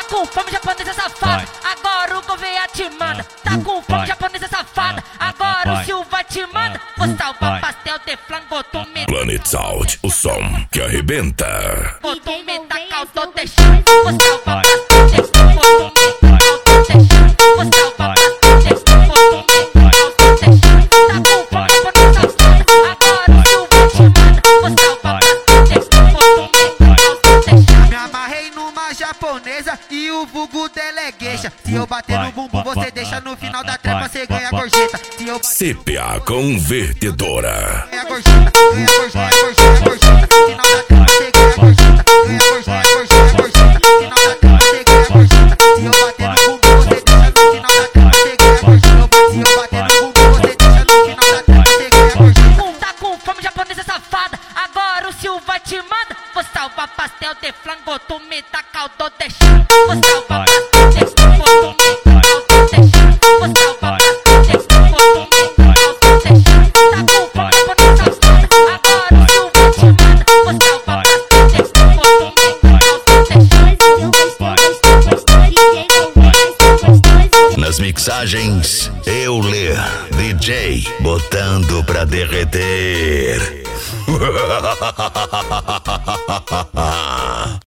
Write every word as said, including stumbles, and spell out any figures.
com fome, japonesa safada. Agora o Gouveia te manda. Tá com fome, japonesa safada. Agora o Silva te manda. Vou salvar pastel de flango, tu me... Planet Sound, o som que arrebenta. Vou tu me tacar, tô deixando. Vou salvar pastel de flango, tu me tacar, tô deixando. Vou salvar pastel de flango, tu me tacar, tô deixando. Tá com fome, japonesa safada. Agora o Silva te manda. Vou salvar pastel de flango, tu me tacar, tô deixando. Me amarrei numa japonesa e o vulgo delegueixa. Se eu bater no bumbum, você deixa no final da trepa, cê ganha gorjeta. Se eu C P A Convertedora. ganha gorjeta, ganha gorjeta, gorjeta, gorjeta. Final da trepa, cê ganha gorjeta. Ganha gorjeta, gorjeta, gorjeta. Final da trepa, cê ganha gorjeta. Se eu bater no bumbum, você deixa no final da trepa, cê ganha gorjeta. Se eu bater no bumbum, você deixa no final da trepa, cê ganha gorjeta. Tá com fome, japonesa safada. Agora o Silva te manda. Vou salvar pastel de flango, tu me tacar, eu tô deixando. Vou salvar pastel de flango, tu me tacar, eu tô deixando. Vou salvar pastel de flango, tu me tacar, eu tô deixando. Tá com fome, japonesa safada. Agora o Silva te manda. Vou salvar pastel de flango, tu me tacar, eu tô deixando. Nas mixagens, Euler, D J, botando pra derreter.